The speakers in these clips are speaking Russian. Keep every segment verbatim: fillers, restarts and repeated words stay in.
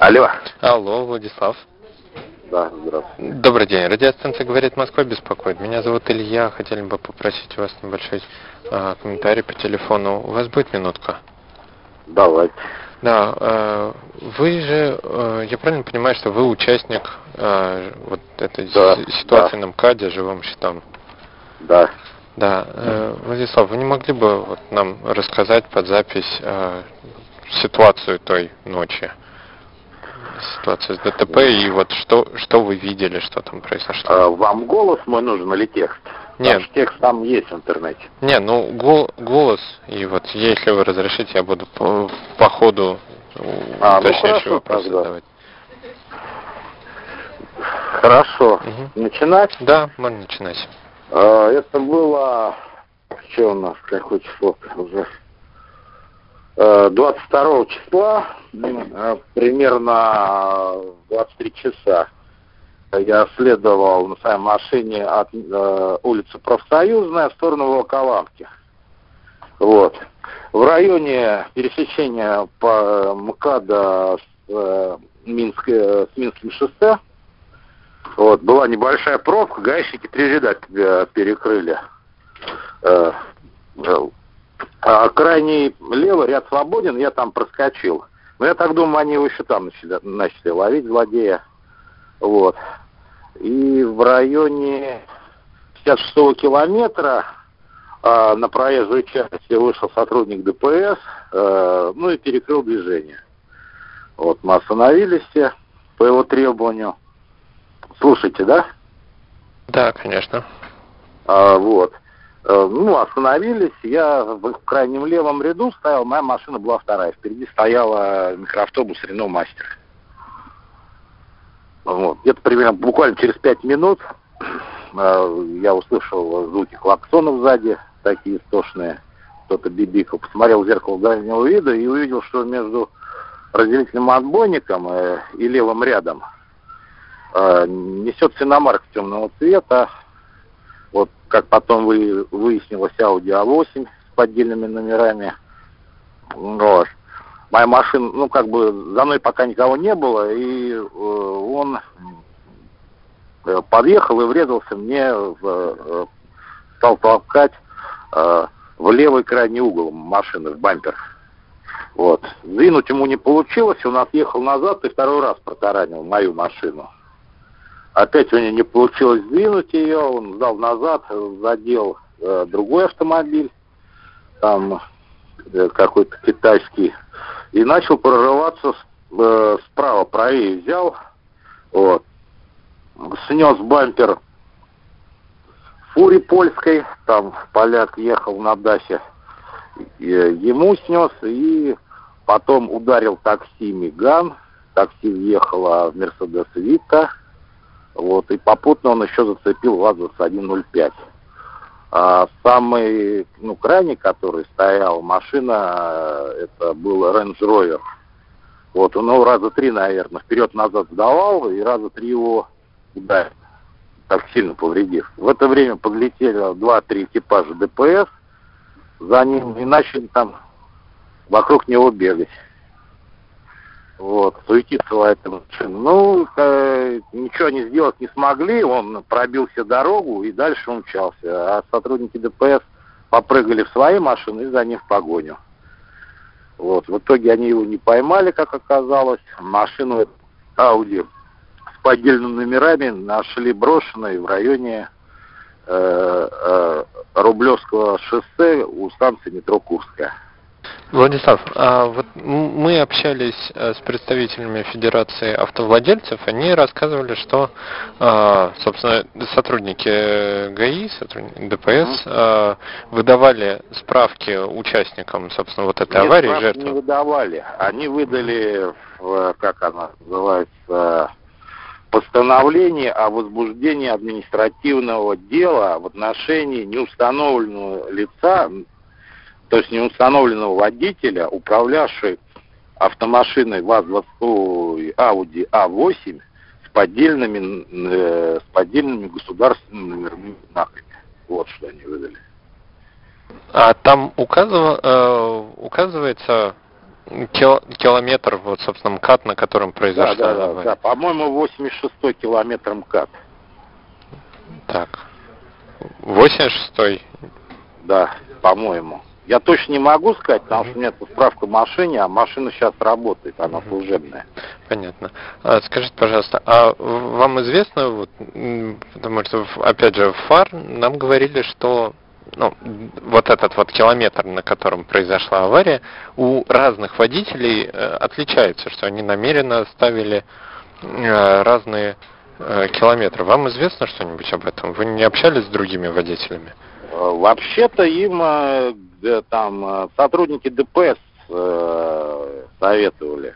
Алло. Алло, Владислав. Да, здравствуйте. Добрый день. Радиостанция «Говорит Москва» беспокоит. Меня зовут Илья. Хотели бы попросить у вас небольшой э, комментарий по телефону. У вас будет минутка? Давайте. Да, э, вы же, э, я правильно понимаю, что вы участник э, вот этой да, ситуации да. на МКАДе, живым щитом? Да. Да. Э, Владислав, вы не могли бы вот нам рассказать под запись э, ситуацию той ночи? Ситуация с ДТП и вот что, что вы видели, что там произошло? А, вам голос мой нужен или текст? Нет. Потому что текст там есть в интернете. Не, ну гол, голос, и вот если вы разрешите, я буду по, по ходу а, уточняющие ну, вопросы тогда. задавать. Хорошо. Угу. Начинать? Да, можно начинать. А, это было... Что у нас? Какое число уже? двадцать второго числа, примерно двадцать три часа, я следовал на своей машине от э, улицы Профсоюзная в сторону Волоколамки. Вот. В районе пересечения по МКАДа с, э, Минск, с Минским шоссе вот, была небольшая пробка, гаишники три ряда перекрыли. Э, А крайний левый ряд свободен, я там проскочил. Но я так думаю, они его еще там начали, начали ловить, злодея. Вот. И в районе пятьдесят шестого километра э, на проезжую часть вышел сотрудник ДПС, э, ну и перекрыл движение. Вот, мы остановились все по его требованию. Слушайте, да? Да, конечно. А, вот. Ну, остановились, я в крайнем левом ряду стоял, моя машина была вторая. Впереди стояла микроавтобус Рено Мастер. Вот. Где-то примерно буквально через пять минут я услышал звуки клаксонов сзади, такие истошные. Кто-то бибикал. Посмотрел в зеркало дальнего вида и увидел, что между разделительным отбойником и левым рядом несется иномарка темного цвета. Вот, как потом вы, выяснилось, Audi а восемь с поддельными номерами. Вот. Моя машина, ну, как бы, за мной пока никого не было, и э, он э, подъехал и врезался мне, в, э, стал толкать э, в левый крайний угол машины, в бампер. Вот. Сдвинуть ему не получилось, он отъехал назад и второй раз протаранил мою машину. Опять у него не получилось сдвинуть ее, он сдал назад, задел э, другой автомобиль, там э, какой-то китайский, и начал прорываться с, э, справа, правее взял, вот, снес бампер фури польской, там поляк ехал на Дасе, э, ему снес, и потом ударил такси Меган, такси въехало в Мерседес Вита. Вот, и попутно он еще зацепил ВАЗ один ноль пять. А самый, ну, крайний, который стоял, машина, это был Range Rover. Вот, он его раза три, наверное, вперед-назад сдавал, и раза три его ударил, так сильно повредив. В это время подлетели два-три экипажа ДПС за ним, и начали там вокруг него бегать. Вот, суетиться в этой машине. Ну, э, ничего они сделать не смогли, он пробил себе дорогу и дальше умчался. А сотрудники ДПС попрыгали в свои машины и за ним в погоню. Вот, в итоге они его не поймали, как оказалось. Машину Audi с поддельными номерами нашли брошенной в районе э, э, Рублевского шоссе у станции метро Курская. Владислав, а вот мы общались с представителями Федерации автовладельцев, они рассказывали, что, собственно, сотрудники ГАИ, сотрудники ДПС выдавали справки участникам, собственно, вот этой Нет, аварии, жертвам. Не выдавали, они выдали, как она называется, постановление о возбуждении административного дела в отношении неустановленного лица, то есть неустановленного водителя, управлявший автомашиной ВАЗ Audi а восемь с поддельными, э, с поддельными государственными номерными знаками. Вот что они выдали. А там указыв... э, указывается кил, километр, вот, собственно, МКАД, на котором произошла Да, да, да, авария. да, по-моему, восемьдесят шестой километр МКАД. Так, восемьдесят шестой? Да, по-моему. Я точно не могу сказать, потому что у меня тут справка в машине, а машина сейчас работает, она Мгм. служебная. Понятно. А, скажите, пожалуйста, а вам известно, вот, м, потому что, в- опять же, в ФАР нам говорили, что ну, вот этот вот километр, на котором произошла авария, у разных водителей э, отличается, что они намеренно ставили э, разные э, километры. Вам известно что-нибудь об этом? Вы не общались с другими водителями? Э, Вообще-то им э, г- там э, сотрудники ДПС э, советовали,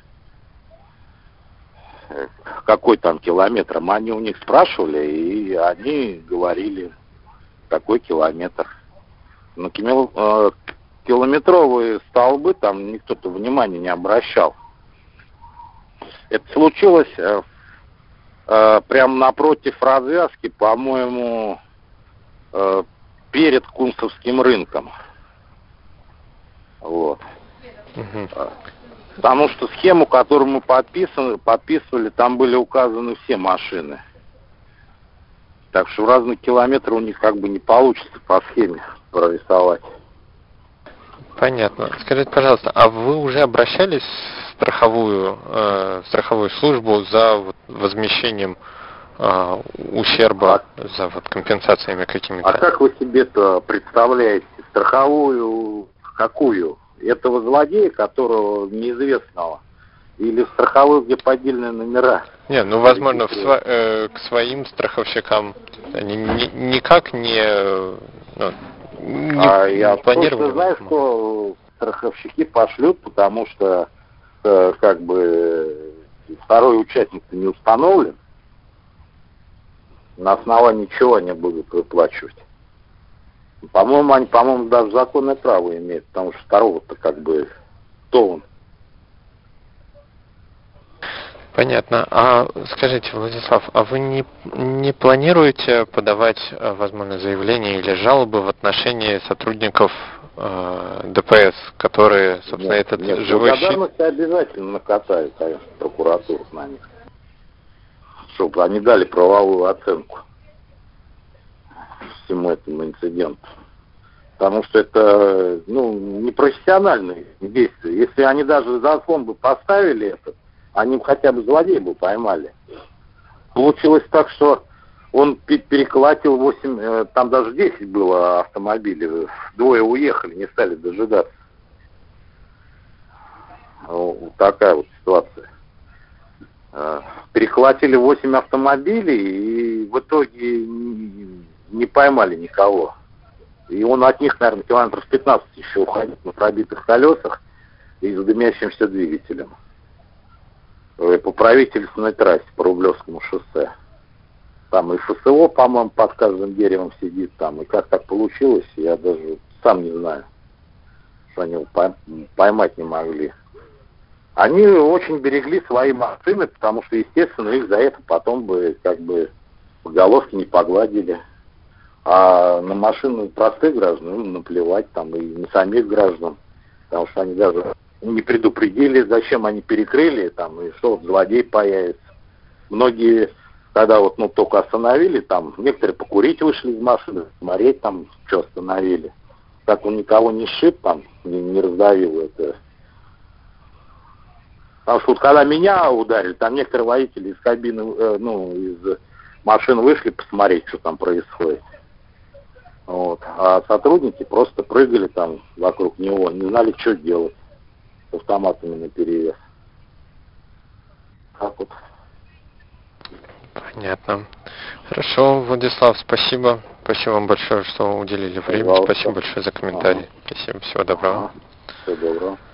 э, какой там километр. Они у них спрашивали, и они говорили, какой километр. Но кимел- э, километровые столбы там никто-то внимания не обращал. Это случилось э, э, прямо напротив развязки, по-моему, э, перед Кунцевским рынком. Вот. Мгм. Потому что схему, которую мы подписывали, подписывали, там были указаны все машины. Так что разные километры у них как бы не получится по схеме прорисовать. Понятно. Скажите, пожалуйста, а вы уже обращались в страховую, э, в страховую службу за вот, возмещением э, ущерба, за вот, компенсациями какими-то? А как вы себе-то представляете страховую какую? Этого злодея, которого неизвестного? Или страховую, где поддельные номера? Не, ну, возможно, в сво- э, к своим страховщикам они ни- никак не, э, ну, не, А не я планировали. просто знаю, что страховщики пошлют, потому что э, как бы второй участник-то не установлен. На основании чего они будут выплачивать? По-моему, они, по-моему, даже законное право имеют, потому что второго-то как бы кто он? Понятно. А скажите, Владислав, а вы не, не планируете подавать, э, возможно, заявление или жалобы в отношении сотрудников э, ДПС, которые, собственно, Нет, этот нет, живой щит... благодарности обязательно накатают, конечно, прокуратуру на них, чтобы они дали правовую оценку всему этому инциденту. Потому что это, ну, непрофессиональные действия. Если они даже заслон бы поставили этот, они бы хотя бы злодея бы поймали. Получилось так, что он пе- переколотил восемь, э, там даже десять было автомобилей. Двое уехали, не стали дожидаться. Вот такая вот ситуация. Э, Перехватили восемь автомобилей и в итоге не не поймали никого. И он от них, наверное, километров пятнадцать еще уходит на пробитых колесах и с дымящимся двигателем. Э, По правительственной трассе, по Рублевскому шоссе. Там и ФСО, по-моему, под каждым деревом сидит там. И как так получилось, я даже сам не знаю, что они его пой- поймать не могли. Они очень берегли свои машины, потому что, естественно, их за это потом бы как бы по головке не погладили. А на машины простых граждан им наплевать, там, и на самих граждан. Потому что они даже не предупредили, зачем они перекрыли, там, и что вот злодей появится. Многие, когда вот, ну, только остановили, там, некоторые покурить вышли из машины, смотреть там, что остановили. Так он никого не сшиб, там, не, не раздавил это. Потому что вот когда меня ударили, там некоторые водители из кабины, э, ну, из машин вышли посмотреть, что там происходит. Вот. А сотрудники просто прыгали там вокруг него, не знали, что делать с автоматами наперевес. Так вот. Понятно. Хорошо, Владислав, спасибо. Спасибо вам большое, что уделили время. Пожалуйста. Спасибо большое за комментарий. Ага. Спасибо, всего доброго. Ага. Всего доброго.